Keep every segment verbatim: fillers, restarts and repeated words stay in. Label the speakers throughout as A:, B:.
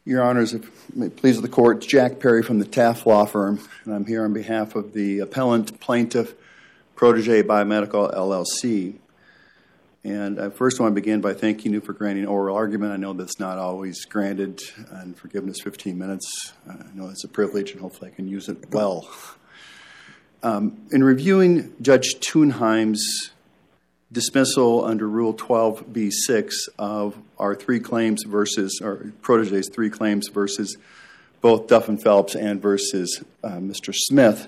A: Your Honors, if it may please the Court, Jack Perry from the Taft Law Firm, and I'm here on behalf of the appellant plaintiff, Protégé Biomedical, L L C. And I first want to begin by thanking you for granting oral argument. I know that's not always granted, and for giving us fifteen minutes. I know it's a privilege, and hopefully I can use it well. Um, in reviewing Judge Thunheim's dismissal under Rule twelve B six of our three claims versus, or Protégé's three claims versus both Duff and Phelps and versus uh, Mister Smith,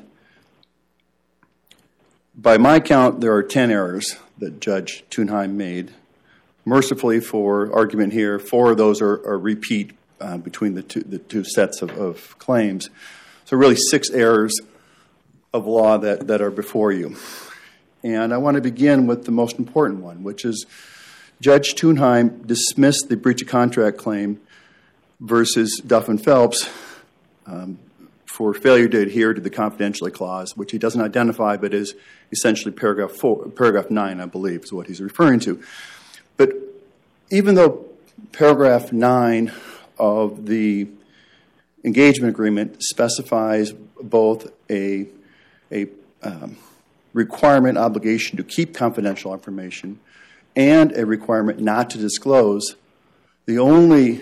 A: by my count, there are ten errors that Judge Thunheim made. Mercifully, for argument here, four of those are, are repeat uh, between the two, the two sets of, of claims. So really six errors of law that, that are before you. And I want to begin with the most important one, which is Judge Thunheim dismissed the breach of contract claim versus Duff and Phelps um, for failure to adhere to the confidentiality clause, which he doesn't identify, but is essentially paragraph four, paragraph nine, I believe, is what he's referring to. But even though paragraph nine of the engagement agreement specifies both a a um, requirement, obligation to keep confidential information and a requirement not to disclose, the only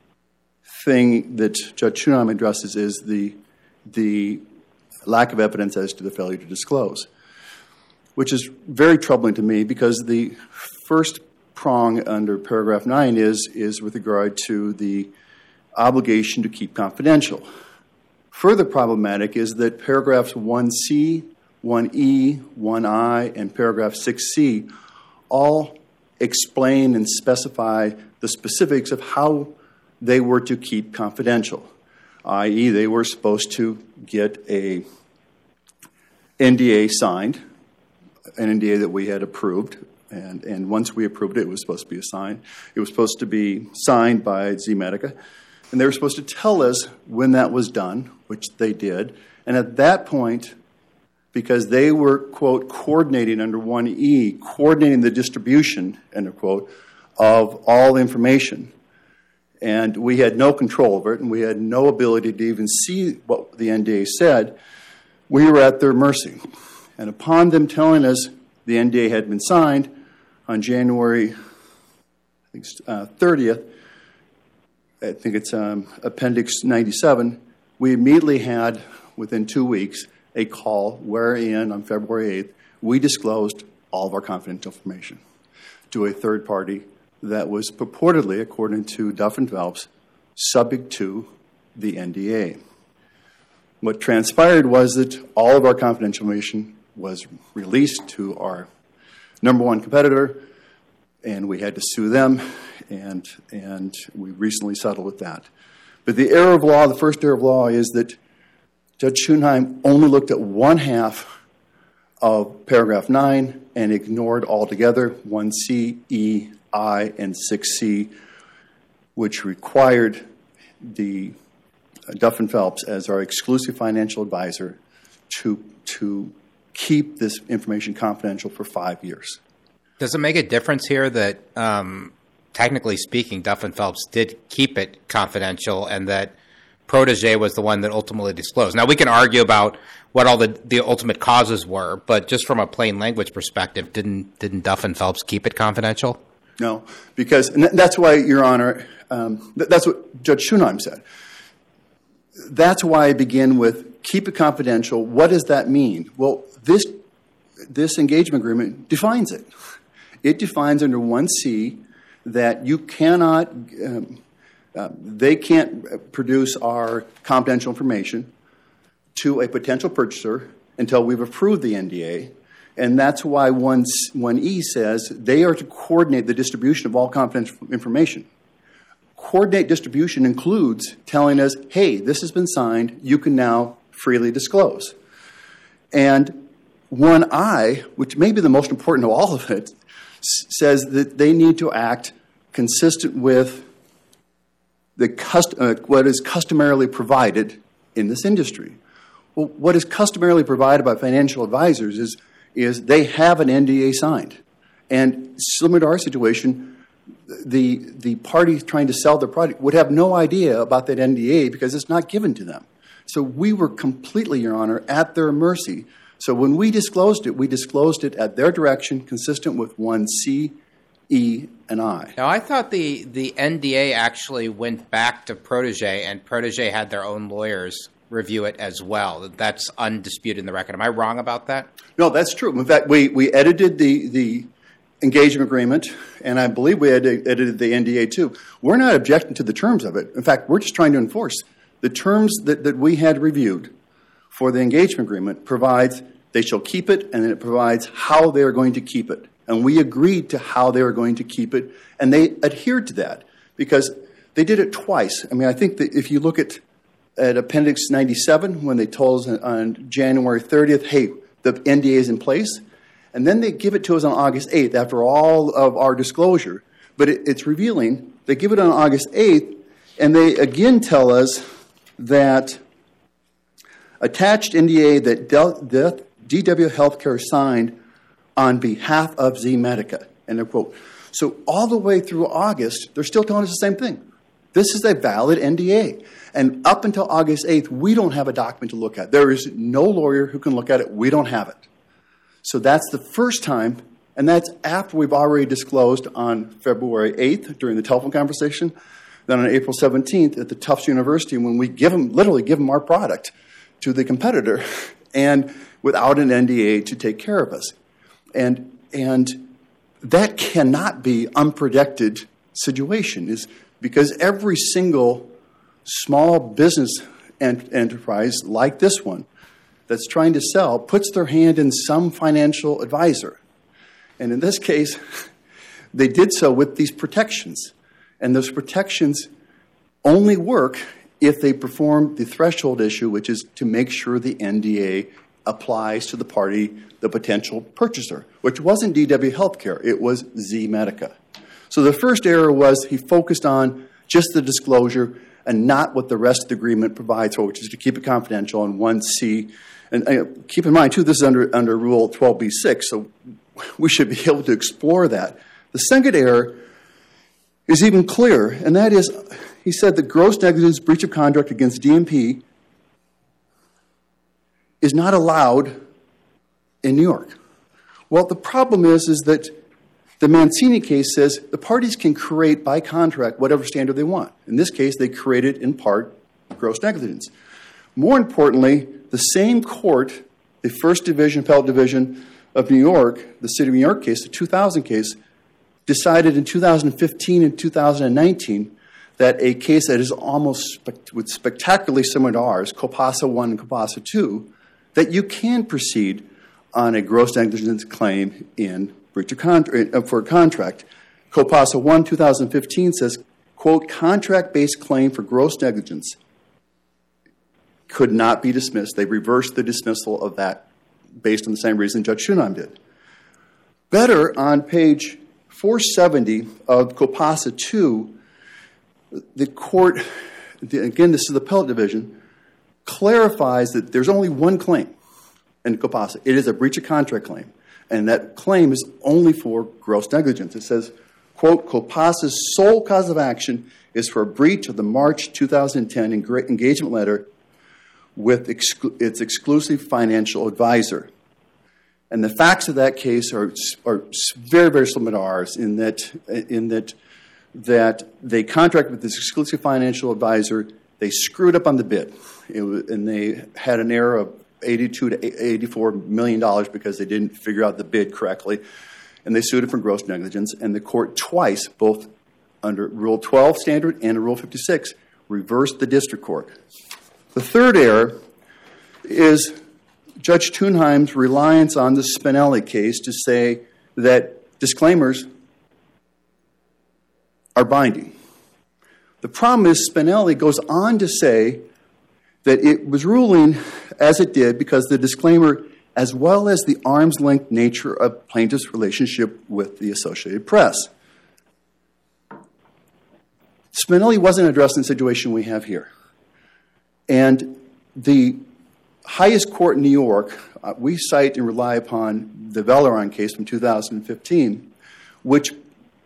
A: thing that Judge Thunheim addresses is the the lack of evidence as to the failure to disclose, which is very troubling to me because the first prong under paragraph nine is, is with regard to the obligation to keep confidential. Further problematic is that paragraphs one C, one E, one I, and paragraph six C all explain and specify the specifics of how they were to keep confidential, that is they were supposed to get a N D A signed, an N D A that we had approved, and, and once we approved it, it was supposed to be assigned. It was supposed to be signed by Z-Medica, and they were supposed to tell us when that was done, which they did, and at that point, because they were, quote, coordinating under one E, coordinating the distribution, end quote, of all information, and we had no control over it, and we had no ability to even see what the N D A said, we were at their mercy. And upon them telling us the N D A had been signed on January I think, uh, thirtieth, I think it's um, Appendix ninety-seven, we immediately had, within two weeks, a call wherein, on February eighth, we disclosed all of our confidential information to a third party that was purportedly, according to Duff and Phelps, subject to the N D A. What transpired was that all of our confidential information was released to our number one competitor, and we had to sue them, and, and we recently settled with that. But the error of law, the first error of law, is that Judge Thunheim only looked at one half of paragraph nine and ignored altogether one C, E, I, and six C, which required the uh, Duff and Phelps as our exclusive financial advisor to, to keep this information confidential for five years.
B: Does it make a difference here that, um, technically speaking, Duff and Phelps did keep it confidential and that Protégé was the one that ultimately disclosed? Now, we can argue about what all the, the ultimate causes were, but just from a plain language perspective, didn't didn't Duff and Phelps keep it confidential?
A: No, because and that's why, Your Honor, um, th- that's what Judge Thunheim said. That's why I begin with keep it confidential. What does that mean? Well, this this engagement agreement defines it. It defines under one C that you cannot, um, uh, they can't produce our confidential information to a potential purchaser until we've approved the N D A. And that's why one E says they are to coordinate the distribution of all confidential information. Coordinate distribution includes telling us, hey, this has been signed, you can now freely disclose. And one I, which may be the most important of all of it, says that they need to act consistent with the cust- uh, what is customarily provided in this industry. Well, what is customarily provided by financial advisors is, is they have an N D A signed. And similar to our situation, the the party trying to sell the product would have no idea about that N D A because it's not given to them. So we were completely, Your Honor, at their mercy. So when we disclosed it, we disclosed it at their direction, consistent with one C, E, and I.
B: Now, I thought the, the N D A actually went back to Protégé, and Protégé had their own lawyers review it as well. That's undisputed in the record. Am I wrong about that?
A: No, that's true. In fact, we, we edited the, the engagement agreement, and I believe we had edited the N D A too. We're not objecting to the terms of it. In fact, we're just trying to enforce. The terms that, that we had reviewed for the engagement agreement provides they shall keep it, and then it provides how they are going to keep it. And we agreed to how they were going to keep it, and they adhered to that because they did it twice. I mean, I think that if you look at, at Appendix ninety-seven, when they told us on January thirtieth, hey, the N D A is in place, and then they give it to us on August eighth after all of our disclosure. But it, it's revealing. They give it on August eighth, and they again tell us that attached N D A that Del, Del, D W Healthcare signed on behalf of Z-Medica, end of quote. So all the way through August, they're still telling us the same thing. This is a valid N D A. And up until August eighth, we don't have a document to look at. There is no lawyer who can look at it. We don't have it. So that's the first time, and that's after we've already disclosed on February eighth during the telephone conversation, then on April seventeenth at the Tufts University when we give them, literally give them our product to the competitor and without an N D A to take care of us. And and that cannot be unprotected situation is because every single small business ent- enterprise like this one that's trying to sell puts their hand in some financial advisor. And in this case, they did so with these protections. And those protections only work if they perform the threshold issue, which is to make sure the N D A applies to the party, the potential purchaser, which wasn't D W Healthcare. It was Z-Medica. So the first error was he focused on just the disclosure and not what the rest of the agreement provides for, which is to keep it confidential in one C. And uh, keep in mind, too, this is under, under Rule twelve B six, so we should be able to explore that. The second error is even clearer, and that is, he said that gross negligence, breach of contract against D M P is not allowed in New York. Well, the problem is, is that the Mancini case says the parties can create by contract whatever standard they want. In this case, they created, in part, gross negligence. More importantly, the same court, the First Division, Appellate Division of New York, the City of New York case, the two thousand case, decided in two thousand fifteen and two thousand nineteen that a case that is almost spe- spectacularly similar to ours, Copasa one and Copasa two, that you can proceed on a gross negligence claim in breach of contract for a contract. Copasa one, two thousand fifteen says, quote, contract-based claim for gross negligence could not be dismissed. They reversed the dismissal of that based on the same reason Judge Schunheim did. Better, on page four seventy of Copasa two, the court, again, this is the Appellate Division, clarifies that there's only one claim in Copasa. It is a breach of contract claim. And that claim is only for gross negligence. It says, quote, Copasa's sole cause of action is for a breach of the March two thousand ten engagement letter with exclu- its exclusive financial advisor. And the facts of that case are, are very, very similar to ours in that, in that, that they contracted with this exclusive financial advisor. They screwed up on the bid, it was, and they had an error of eighty-two to eighty-four million dollars because they didn't figure out the bid correctly, and they sued it for gross negligence. And the court twice, both under Rule twelve standard and Rule fifty-six, reversed the district court. The third error is Judge Thunheim's reliance on the Spinelli case to say that disclaimers are binding. The problem is Spinelli goes on to say that it was ruling as it did because the disclaimer, as well as the arm's length nature of plaintiff's relationship with the Associated Press. Spinelli wasn't addressing the situation we have here. And the highest court in New York, uh, we cite and rely upon the Veleron case from two thousand fifteen, which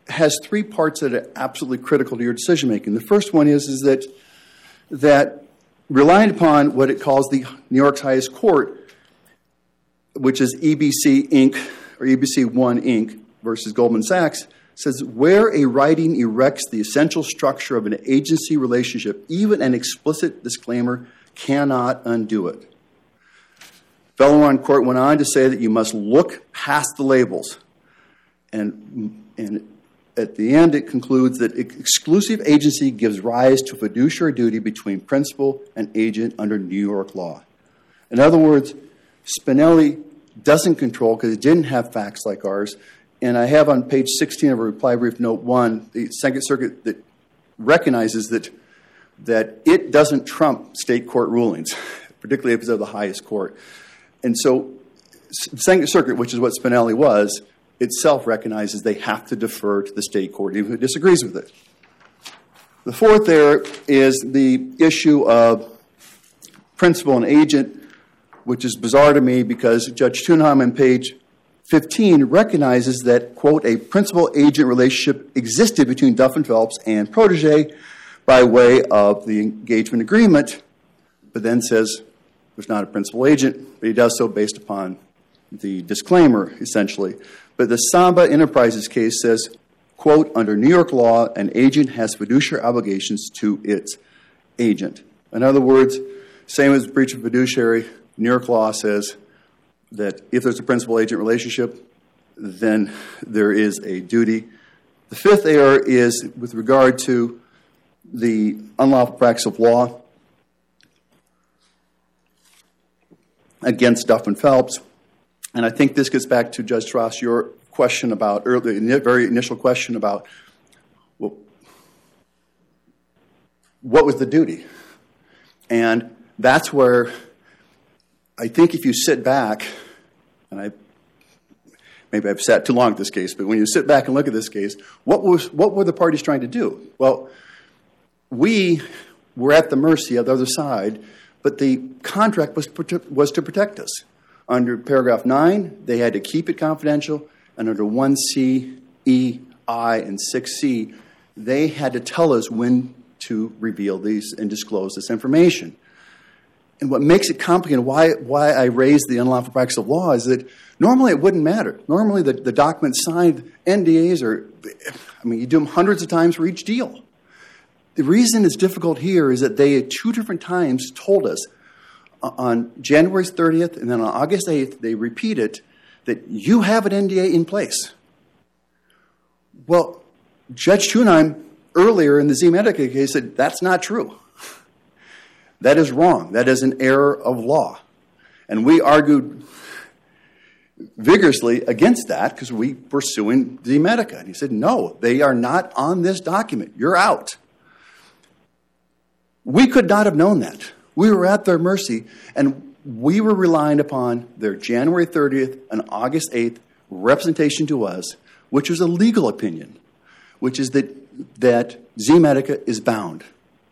A: has three parts that are absolutely critical to your decision making. The first one is, is that, that relying upon what it calls the New York's highest court, which is E B C Incorporated, or E B C one Incorporated versus Goldman Sachs, says where a writing erects the essential structure of an agency relationship, even an explicit disclaimer cannot undo it. Bellarmine Court went on to say that you must look past the labels. And, and at the end, it concludes that exclusive agency gives rise to fiduciary duty between principal and agent under New York law. In other words, Spinelli doesn't control because it didn't have facts like ours. And I have on page sixteen of a reply brief, note one, the Second Circuit that recognizes that, that it doesn't trump state court rulings, particularly if it's of the highest court. And so the Second Circuit, which is what Spinelli was, itself recognizes they have to defer to the state court, even if it disagrees with it. The fourth there is the issue of principal and agent, which is bizarre to me because Judge Thunheim on page fifteen recognizes that, quote, a principal-agent relationship existed between Duff and Phelps and Protege by way of the engagement agreement, but then says there's not a principal-agent, but he does so based upon the disclaimer, essentially. But the Samba Enterprises case says, quote, under New York law, an agent has fiduciary obligations to its agent. In other words, same as breach of fiduciary, New York law says that if there's a principal-agent relationship, then there is a duty. The fifth error is with regard to the unlawful practice of law against Duff and Phelps. And I think this gets back to Judge Strauss, your question about, early, the very initial question about, well, what was the duty? And that's where I think if you sit back, and I maybe I've sat too long at this case, but when you sit back and look at this case, what was what were the parties trying to do? Well, we were at the mercy of the other side, but the contract was was to protect us. Under paragraph nine, they had to keep it confidential, and under one C, E, I, and six C, they had to tell us when to reveal these and disclose this information. And what makes it complicated, why why I raised the unlawful practice of law, is that normally it wouldn't matter. Normally the, the documents signed, N D As, are, I mean, you do them hundreds of times for each deal. The reason it's difficult here is that they at two different times told us on January thirtieth and then on August eighth, they repeated that you have an N D A in place. Well, Judge Thunheim earlier in the Z-Medica case said that's not true. That is wrong. That is an error of law. And we argued vigorously against that because we were suing Z-Medica. And he said, no, they are not on this document. You're out. We could not have known that. We were at their mercy, and we were relying upon their January thirtieth and August eighth representation to us, which was a legal opinion, which is that, that Z-Medica is bound.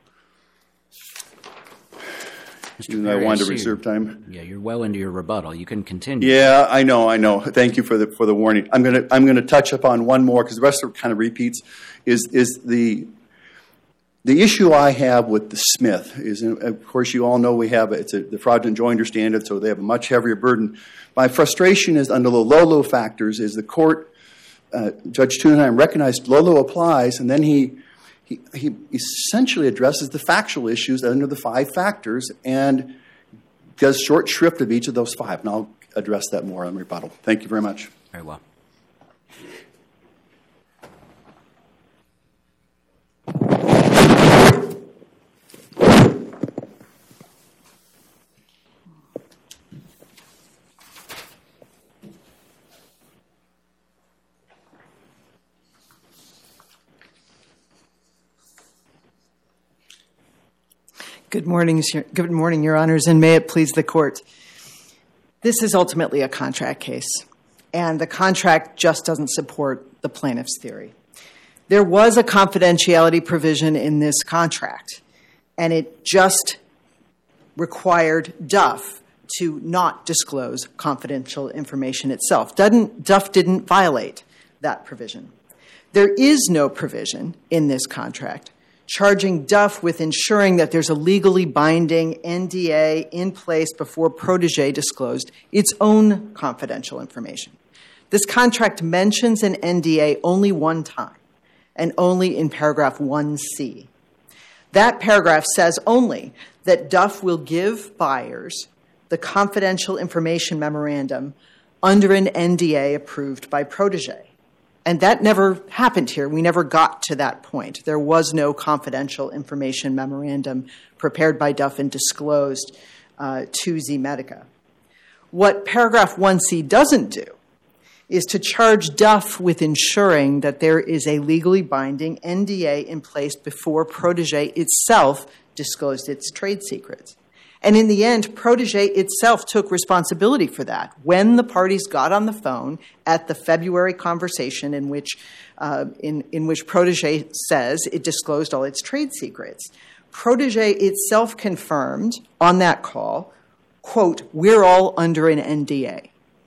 C: Mister
A: I
C: Perry,
A: wanted
C: I
A: to
C: see
A: reserve time.
C: Yeah, you're well into your rebuttal. You can continue.
A: Yeah, I know, I know. Thank you for the for the warning. I'm gonna I'm gonna touch upon one more because the rest are kind of repeats. Is is the the issue I have with the Smith is, of course, you all know we have it's a, the fraudulent joinder standard, so they have a much heavier burden. My frustration is under the Lolo factors is the court, uh, Judge Thunheim recognized Lolo applies, and then he. He, he essentially addresses the factual issues under the five factors and does short shrift of each of those five. And I'll address that more on rebuttal. Thank you very much.
C: Very well.
D: Good morning, good morning, Your Honors, and may it please the Court. This is ultimately a contract case, and the contract just doesn't support the plaintiff's theory. There was a confidentiality provision in this contract, and it just required Duff to not disclose confidential information itself. Duff didn't violate that provision. There is no provision in this contract charging Duff with ensuring that there's a legally binding N D A in place before Protégé disclosed its own confidential information. This contract mentions an N D A only one time, and only in paragraph one C. That paragraph says only that Duff will give buyers the confidential information memorandum under an N D A approved by Protégé. And that never happened here. We never got to that point. There was no confidential information memorandum prepared by Duff and disclosed uh, to Z-Medica. What paragraph one C doesn't do is to charge Duff with ensuring that there is a legally binding N D A in place before Protégé itself disclosed its trade secrets. And in the end, Protégé itself took responsibility for that when the parties got on the phone at the February conversation in which, uh, in, in which Protégé says it disclosed all its trade secrets. Protégé itself confirmed on that call, quote, "We're all under an N D A."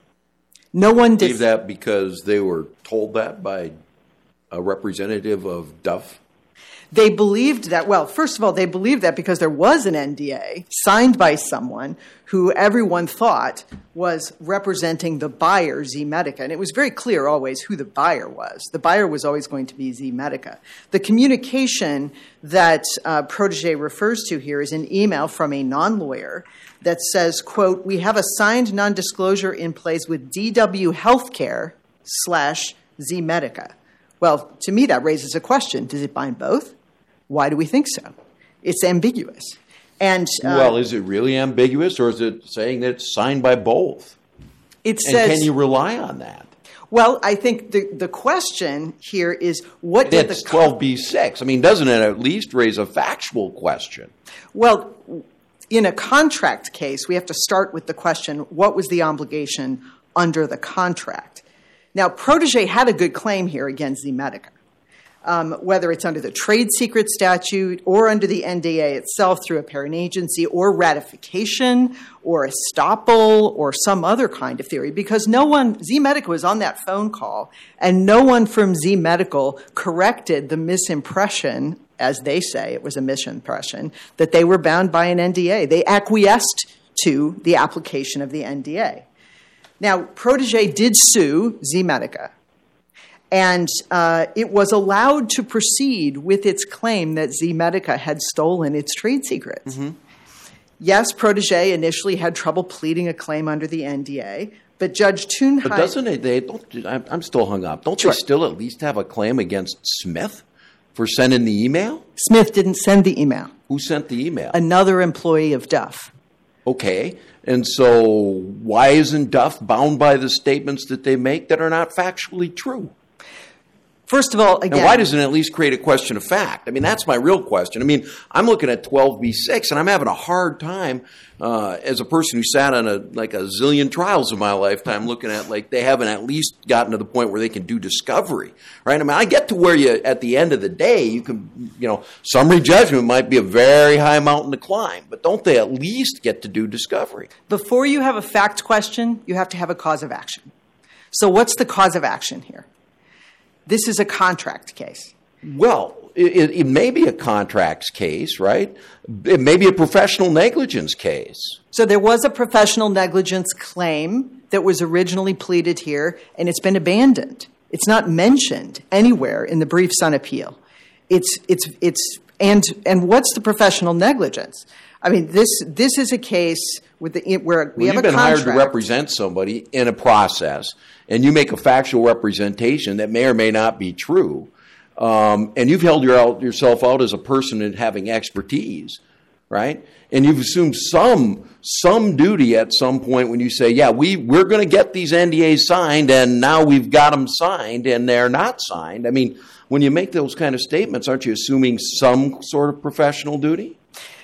D: No one did
E: that because they were told that by a representative of Duff.
D: They believed that, well, first of all, they believed that because there was an N D A signed by someone who everyone thought was representing the buyer, Z-Medica. And it was very clear always who the buyer was. The buyer was always going to be Z-Medica. The communication that uh, Protégé refers to here is an email from a non-lawyer that says, quote, "We have a signed non-disclosure in place with D W Healthcare slash Z-Medica." Well, to me, that raises a question. Does it bind both? Why do we think so? It's ambiguous. And uh,
E: well, is it really ambiguous, or is it saying that it's signed by both?
D: It
E: and
D: says,
E: can you rely on that?
D: Well, I think the, the question here is what did
E: It's
D: the
E: twelve B six. I mean, doesn't it at least raise a factual question?
D: Well, in a contract case, we have to start with the question, what was the obligation under the contract? Now, Protégé had a good claim here against Z-Medica, um, whether it's under the trade secret statute or under the N D A itself through a parent agency or ratification or estoppel or some other kind of theory, because no one, Z-Medica was on that phone call, and no one from Z-Medical corrected the misimpression, as they say, it was a misimpression, that they were bound by an N D A. They acquiesced to the application of the N D A. Now, Protégé did sue Z-Medica, and uh, it was allowed to proceed with its claim that Z-Medica had stolen its trade secrets. Mm-hmm. Yes, Protégé initially had trouble pleading a claim under the N D A, but Judge Thunheim...
E: But doesn't it, they, don't, I'm still hung up. Don't
D: sure.
E: they still at least have a claim against Smith for sending the email?
D: Smith didn't send the email.
E: Who sent the email?
D: Another employee of Duff.
E: Okay. And so why isn't Duff bound by the statements that they make that are not factually true?
D: First of all, again...
E: And why doesn't it at least create a question of fact? I mean, that's my real question. I mean, I'm looking at twelve B six, and I'm having a hard time uh, as a person who sat on a like a zillion trials in my lifetime looking at, like, they haven't at least gotten to the point where they can do discovery, right? I mean, I get to where you, at the end of the day, you can, you know, summary judgment might be a very high mountain to climb, but don't they at least get to do discovery?
D: Before you have a fact question, you have to have a cause of action. So what's the cause of action here? This is a contract case.
E: Well, it, it may be a contracts case, right? It may be a professional negligence case.
D: So there was a professional negligence claim that was originally pleaded here, and it's been abandoned. It's not mentioned anywhere in the briefs on appeal. It's it's it's and and what's the professional negligence? I mean, this this is a case with the where we
E: well,
D: have a contract.
E: You've been hired to represent somebody in a process, and you make a factual representation that may or may not be true, um, and you've held your out, yourself out as a person in having expertise, right? And you've assumed some some duty at some point when you say, yeah, we, we're going to get these N D As signed, and now we've got them signed, and they're not signed. I mean, when you make those kind of statements, aren't you assuming some sort of professional duty?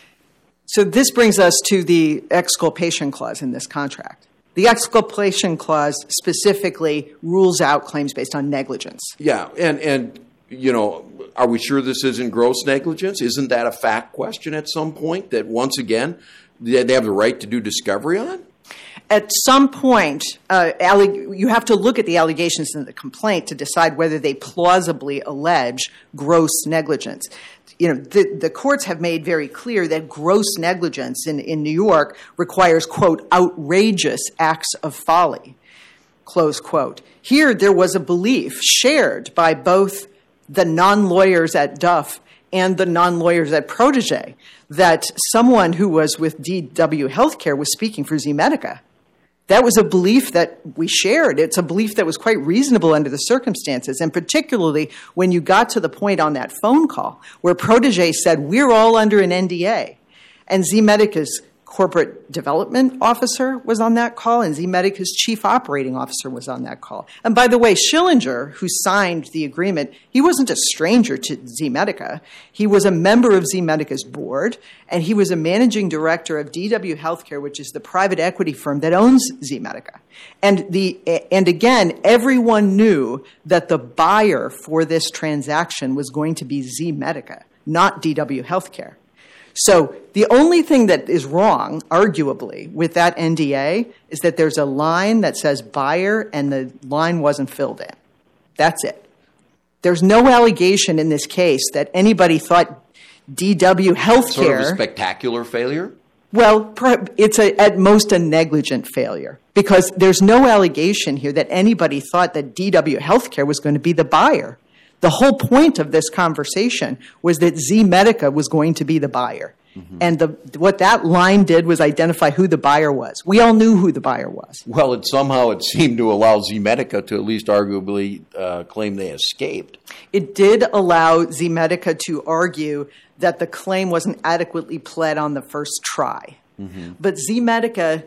D: So this brings us to the exculpation clause in this contract. The exculpation clause specifically rules out claims based on negligence.
E: Yeah, and, and you know, are we sure this isn't gross negligence? Isn't that a fact question at some point that, once again, they have the right to do discovery on?
D: at some point, uh, alleg- you have to look at the allegations in the complaint to decide whether they plausibly allege gross negligence. You know, the, the courts have made very clear that gross negligence in, in New York requires, quote, outrageous acts of folly, close quote. Here, there was a belief shared by both the non-lawyers at Duff and the non-lawyers at Protégé that someone who was with D W Healthcare was speaking for Z-Medica. That was a belief that we shared. It's a belief that was quite reasonable under the circumstances, and particularly when you got to the point on that phone call where Protégé said, we're all under an N D A, and Z-Medica's corporate development officer was on that call, and Z-Medica's chief operating officer was on that call. And by the way, Schillinger, who signed the agreement, he wasn't a stranger to Z-Medica. He was a member of Z-Medica's board, and he was a managing director of D W Healthcare, which is the private equity firm that owns Z-Medica. And the and again, everyone knew that the buyer for this transaction was going to be Z-Medica, not D W Healthcare. So the only thing that is wrong, arguably, with that N D A is that there's a line that says buyer and the line wasn't filled in. That's it. There's no allegation in this case that anybody thought D W Healthcare...
E: Sort of a spectacular failure?
D: Well, it's a, at most a negligent failure, because there's no allegation here that anybody thought that D W Healthcare was going to be the buyer. The whole point of this conversation was that Z-Medica was going to be the buyer. Mm-hmm. And the, what that line did was identify who the buyer was. We all knew who the buyer was.
E: Well, it somehow it seemed to allow Z-Medica to at least arguably uh, claim they escaped.
D: It did allow Z-Medica to argue that the claim wasn't adequately pled on the first try. Mm-hmm. But Z-Medica...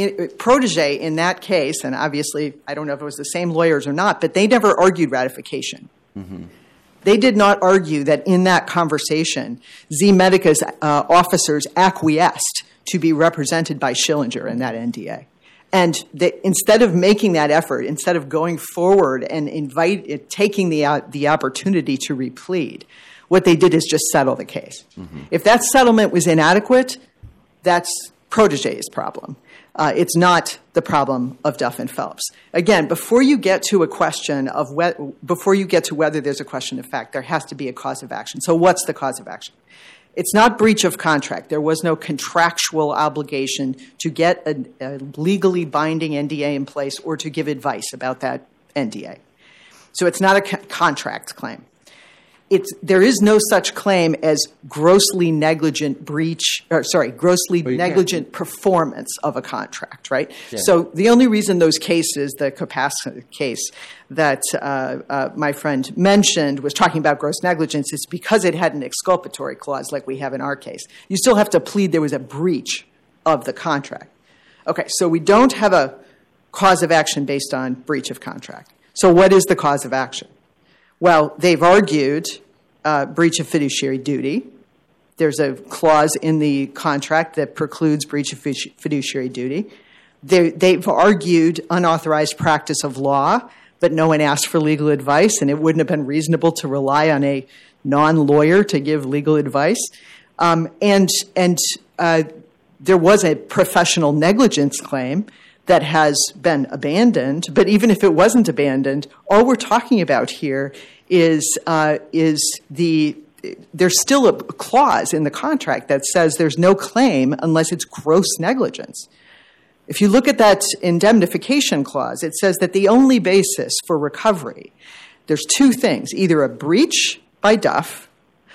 D: Protégé in that case, and obviously I don't know if it was the same lawyers or not, but they never argued ratification. Mm-hmm. They did not argue that in that conversation, Z-Medica's uh, officers acquiesced to be represented by Schillinger in that N D A. And they, instead of making that effort, instead of going forward and invite, taking the, uh, the opportunity to replead, what they did is just settle the case. Mm-hmm. If that settlement was inadequate, that's Protégé's problem. Uh, it's not the problem of Duff and Phelps. Again, before you get to a question of we- before you get to whether there's a question of fact, there has to be a cause of action. So what's the cause of action? It's not breach of contract. There was no contractual obligation to get a, a legally binding N D A in place or to give advice about that N D A. So it's not a co- contract claim. It's, there is no such claim as grossly negligent breach, or sorry, grossly well, negligent can't. performance of a contract, right? Yeah. So the only reason those cases, the Capacity case that uh, uh, my friend mentioned was talking about gross negligence is because it had an exculpatory clause like we have in our case. You still have to plead there was a breach of the contract. Okay, so we don't have a cause of action based on breach of contract. So what is the cause of action? Well, they've argued uh, breach of fiduciary duty. There's a clause in the contract that precludes breach of fiduciary duty. They, they've argued unauthorized practice of law, but no one asked for legal advice, and it wouldn't have been reasonable to rely on a non-lawyer to give legal advice. Um, and and uh, there was a professional negligence claim that has been abandoned, but even if it wasn't abandoned, all we're talking about here is uh, is the there's still a clause in the contract that says there's no claim unless it's gross negligence. If you look at that indemnification clause, it says that the only basis for recovery, there's two things, either a breach by Duff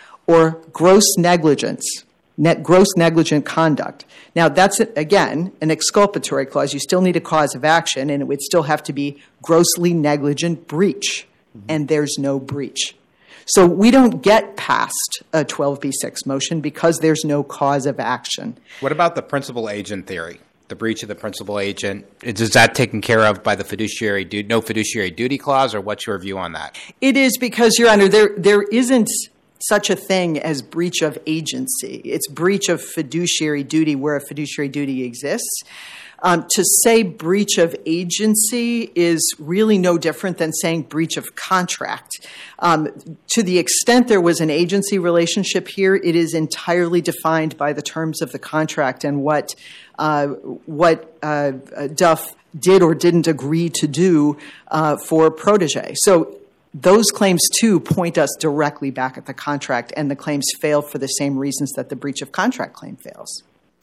D: or gross negligence, net gross negligent conduct. Now, that's, again, an exculpatory clause. You still need a cause of action, and it would still have to be grossly negligent breach, mm-hmm. and there's no breach. So we don't get past a twelve B six motion because there's no cause of action.
B: What about the principal agent theory? The breach of the principal agent, is that taken care of by the fiduciary du- no fiduciary duty clause, or what's your view on that?
D: It is because, Your Honor, there there isn't such a thing as breach of agency. It's breach of fiduciary duty where a fiduciary duty exists. Um, to say breach of agency is really no different than saying breach of contract. Um, to the extent there was an agency relationship here, it is entirely defined by the terms of the contract and what uh, what uh, Duff did or didn't agree to do uh, for Protégé. So those claims, too, point us directly back at the contract, and the claims fail for the same reasons that the breach of contract claim fails.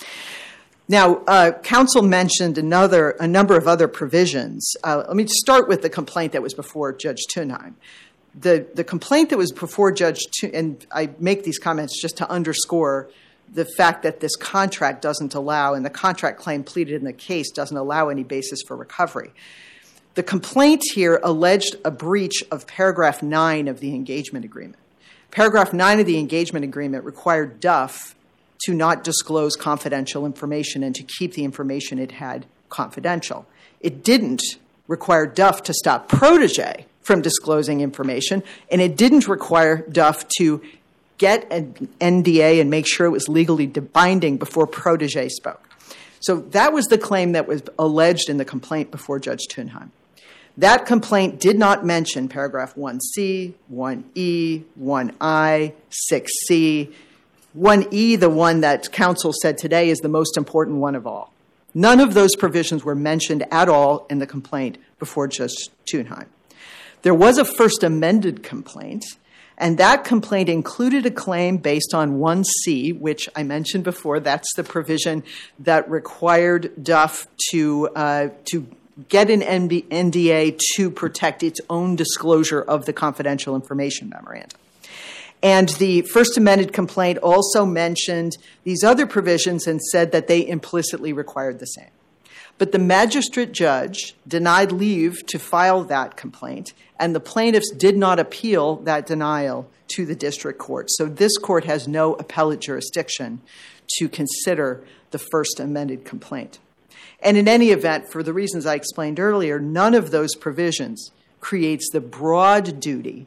D: Now, uh, counsel mentioned another, a number of other provisions. Uh, let me start with the complaint that was before Judge Thunheim. The, the complaint that was before Judge Thunheim, and I make these comments just to underscore the fact that this contract doesn't allow, and the contract claim pleaded in the case doesn't allow any basis for recovery. The complaint here alleged a breach of paragraph nine of the engagement agreement. Paragraph nine of the engagement agreement required Duff to not disclose confidential information and to keep the information it had confidential. It didn't require Duff to stop Protégé from disclosing information, and it didn't require Duff to get an N D A and make sure it was legally binding before Protégé spoke. So that was the claim that was alleged in the complaint before Judge Thunheim. That complaint did not mention paragraph one C, one E, one I, six C, one E, the one that counsel said today is the most important one of all. None of those provisions were mentioned at all in the complaint before Judge Thunheim. There was a first amended complaint, and that complaint included a claim based on one C, which I mentioned before. That's the provision that required Duff to, uh, to get an N D A to protect its own disclosure of the confidential information memorandum. And the first amended complaint also mentioned these other provisions and said that they implicitly required the same. But the magistrate judge denied leave to file that complaint, and the plaintiffs did not appeal that denial to the district court. So this court has no appellate jurisdiction to consider the first amended complaint. And in any event, for the reasons I explained earlier, none of those provisions creates the broad duty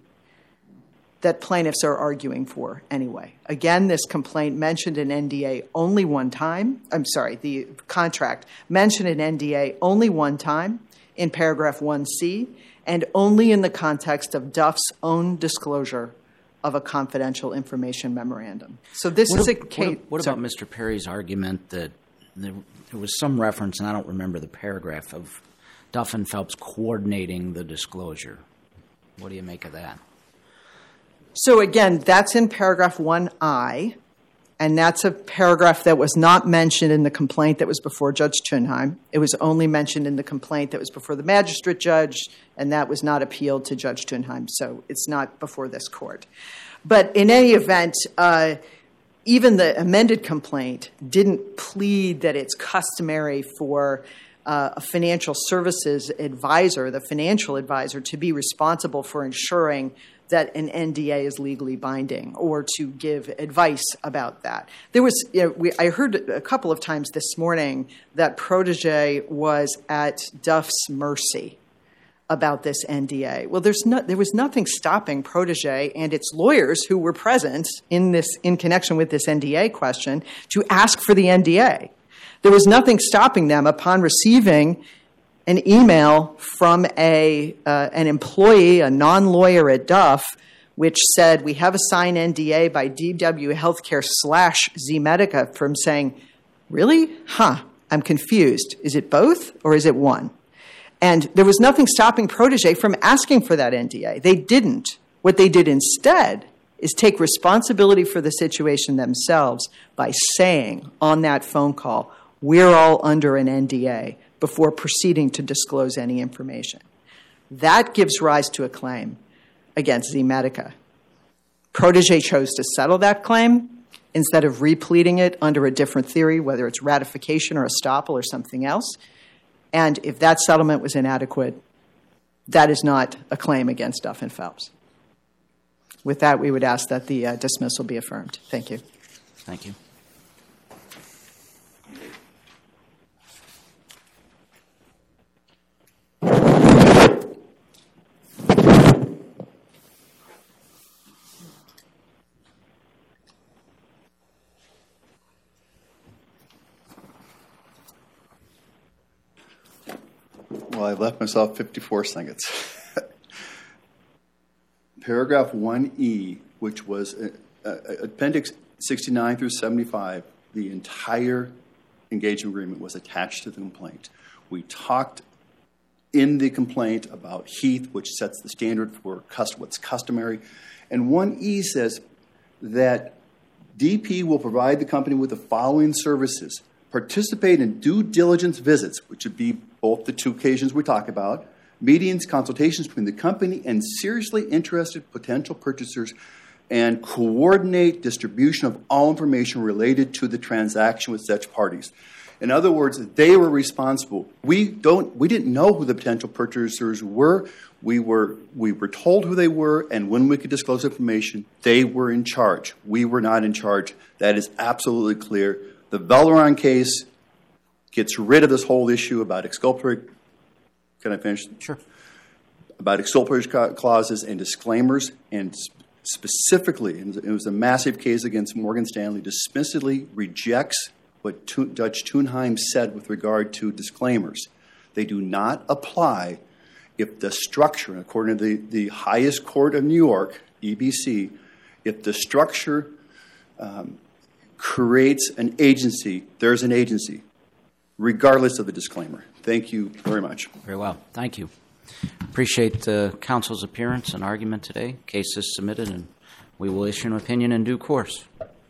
D: that plaintiffs are arguing for anyway. Again, this complaint mentioned an N D A only one time. I'm sorry, the contract mentioned an N D A only one time in paragraph one C, and only in the context of Duff's own disclosure of a confidential information memorandum. So this
C: what
D: is a
C: what,
D: case.
C: What about Mister Perry's argument that there, there was some reference, and I don't remember the paragraph, of Duff and Phelps coordinating the disclosure? What do you make of that?
D: So again, that's in paragraph one I, and that's a paragraph that was not mentioned in the complaint that was before Judge Thunheim. It was only mentioned in the complaint that was before the magistrate judge, and that was not appealed to Judge Thunheim, so it's not before this court. But in any event, uh, even the amended complaint didn't plead that it's customary for uh, a financial services advisor, the financial advisor, to be responsible for ensuring that an N D A is legally binding, or to give advice about that. There was, you know, we, I heard a couple of times this morning that Protégé was at Duff's mercy about this N D A. Well, there's no, there was nothing stopping Protégé and its lawyers who were present in this, in connection with this N D A question, to ask for the N D A. There was nothing stopping them upon receiving an email from a uh, an employee, a non-lawyer at Duff, which said, we have a signed N D A by D W Healthcare slash Z-Medica, from saying, really? Huh, I'm confused. Is it both or is it one? And there was nothing stopping Protégé from asking for that N D A. They didn't. What they did instead is take responsibility for the situation themselves by saying on that phone call, we're all under an N D A, before proceeding to disclose any information. That gives rise to a claim against Z-Medica. Protégé chose to settle that claim instead of repleading it under a different theory, whether it's ratification or estoppel or something else. And if that settlement was inadequate, that is not a claim against Duff and Phelps. With that, we would ask that the uh, dismissal be affirmed. Thank you.
C: Thank you.
A: Well, I left myself fifty-four seconds. Paragraph one E, which was uh, uh, Appendix sixty-nine through seventy-five, the entire engagement agreement was attached to the complaint. We talked in the complaint about Heath, which sets the standard for cust- what's customary. And one E says that D P will provide the company with the following services: participate in due diligence visits, which would be both the two occasions we talk about, meetings, consultations between the company and seriously interested potential purchasers, and coordinate distribution of all information related to the transaction with such parties. In other words, they were responsible. We don't. We didn't know who the potential purchasers were. We were we were told who they were, and when we could disclose information, they were in charge. We were not in charge. That is absolutely clear. The Veleron case gets rid of this whole issue about exculpatory. Can I finish?
C: Sure.
A: About exculpatory clauses and disclaimers, and specifically, and it was a massive case against Morgan Stanley, dismissively rejects what Judge Thunheim said with regard to disclaimers. They do not apply if the structure, according to the, the highest court of New York, E B C, if the structure um, creates an agency, there's an agency, regardless of the disclaimer. Thank you very much.
C: Very well. Thank you. Appreciate the counsel's appearance and argument today. Case is submitted, and we will issue an opinion in due course.